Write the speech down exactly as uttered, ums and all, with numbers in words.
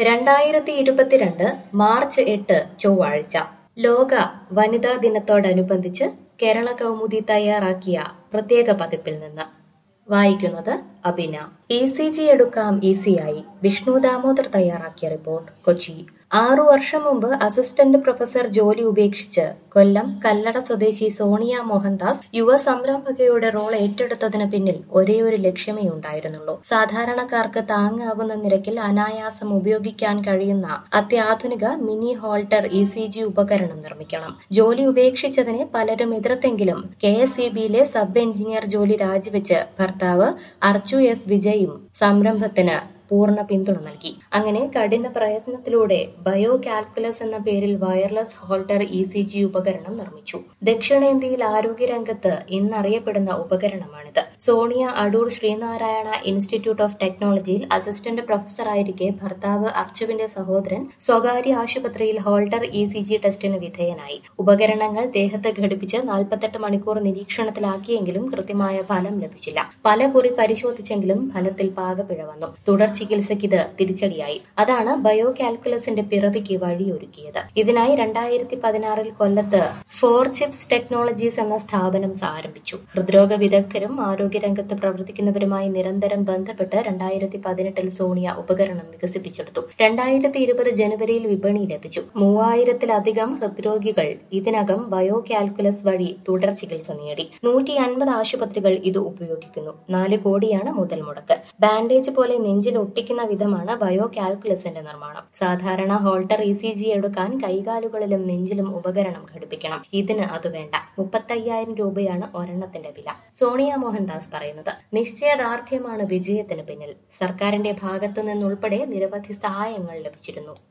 രണ്ടായിരത്തി ഇരുപത്തിരണ്ട് മാർച്ച് എട്ട് ചൊവ്വാഴ്ച ലോക വനിതാ ദിനത്തോടനുബന്ധിച്ച് കേരള കൗമുദി തയ്യാറാക്കിയ പ്രത്യേക പതിപ്പിൽ നിന്ന് വായിക്കുന്നത് അബിന. ഇ സി ജി എടുക്കാം ഈസിയായി. വിഷ്ണു ദാമോദർ തയ്യാറാക്കിയ റിപ്പോർട്ട്, കൊച്ചി. ആറു വർഷം മുമ്പ് അസിസ്റ്റന്റ് പ്രൊഫസർ ജോലി ഉപേക്ഷിച്ച് കൊല്ലം കല്ലട സ്വദേശി സോണിയ മോഹൻദാസ് യുവ സംരംഭകയുടെ റോൾ ഏറ്റെടുത്തതിന് പിന്നിൽ ഒരേയൊരു ലക്ഷ്യമേ ഉണ്ടായിരുന്നുള്ളൂ. സാധാരണക്കാർക്ക് താങ്ങാവുന്ന നിരക്കിൽ അനായാസം ഉപയോഗിക്കാൻ കഴിയുന്ന അത്യാധുനിക mini Holter E C G ഉപകരണം നിർമ്മിക്കണം. ജോലി ഉപേക്ഷിച്ചതിനെ പലരും എതിർത്തെങ്കിലും കെ എസ് ഇ ബിയിലെ സബ് എഞ്ചിനീയർ ജോലി രാജിവെച്ച് ഭർത്താവ് അർജു എസ് വിജയും സംരംഭത്തിന് പൂർണ്ണ പിന്തുണ നൽകി. അങ്ങനെ കഠിന പ്രയത്നത്തിലൂടെ ബയോ കാൽക്കുലസ് എന്ന പേരിൽ wireless Holter E C G ഉപകരണം നിർമ്മിച്ചു. ദക്ഷിണേന്ത്യയിൽ ആരോഗ്യരംഗത്ത് ഇന്നറിയപ്പെടുന്ന ഉപകരണമാണിത്. സോണിയ അടൂർ ശ്രീനാരായണ ഇൻസ്റ്റിറ്റ്യൂട്ട് ഓഫ് ടെക്നോളജിയിൽ അസിസ്റ്റന്റ് പ്രൊഫസറായിരിക്കെ ഭർത്താവ് അർജുവിന്റെ സഹോദരൻ സ്വകാര്യ ആശുപത്രിയിൽ ഹോൾട്ടർ ഇ സി ജി ടെസ്റ്റിന് വിധേയനായി. ഉപകരണങ്ങൾ ദേഹത്ത് ഘടിപ്പിച്ച് നാൽപ്പത്തെട്ട് മണിക്കൂർ നിരീക്ഷണത്തിലാക്കിയെങ്കിലും കൃത്യമായ ഫലം ലഭിച്ചില്ല. പല കുറി പരിശോധിച്ചെങ്കിലും ഫലത്തിൽ പാകപ്പിഴ വന്നു. തുടർ ചികിത്സയ്ക്ക് ഇത് തിരിച്ചടിയായി. അതാണ് ബയോ കാൽക്കുലസിന്റെ പിറവിക്ക് വഴിയൊരുക്കിയത്. ഇതിനായി രണ്ടായിരത്തി പതിനാറിൽ കൊല്ലത്ത് ഫോർ ചിപ്സ് ടെക്നോളജീസ് എന്ന സ്ഥാപനം ആരംഭിച്ചു. ഹൃദ്രോഗ വിദഗ്ധരും ആരോഗ്യരംഗത്ത് പ്രവർത്തിക്കുന്നവരുമായി നിരന്തരം ബന്ധപ്പെട്ട് രണ്ടായിരത്തി പതിനെട്ടിൽ സോണിയ ഉപകരണം വികസിപ്പിച്ചെടുത്തു. രണ്ടായിരത്തി ഇരുപത് ജനുവരിയിൽ വിപണിയിലെത്തിച്ചു. മൂവായിരത്തിലധികം ഹൃദ്രോഗികൾ ഇതിനകം ബയോ കാൽക്കുലസ് വഴി തുടർ ചികിത്സ നേടി. നൂറ്റി അൻപത് ആശുപത്രികൾ ഇത് ഉപയോഗിക്കുന്നു. നാല് കോടിയാണ് മുതൽ മുടക്ക്. ബാൻഡേജ് പോലെ നെഞ്ചിൽ ഒട്ടിക്കുന്ന വിധമാണ് ബയോ കാൽക്കുലസിന്റെ നിർമ്മാണം. സാധാരണ ഹോൾട്ടർ ഇ സി ജി എടുക്കാൻ കൈകാലുകളിലും നെഞ്ചിലും ഉപകരണം ഘടിപ്പിക്കണം. ഇതിന് അത് വേണ്ട. മുപ്പത്തയ്യായിരം രൂപയാണ് ഒരെണ്ണത്തിന്റെ വില. സോണിയ മോഹൻദാസ് പറയുന്നത്, നിശ്ചയദാർഢ്യമാണ് വിജയത്തിന് പിന്നിൽ. സർക്കാരിന്റെ ഭാഗത്തു നിന്നുൾപ്പെടെ നിരവധി സഹായങ്ങൾ ലഭിച്ചിരുന്നു.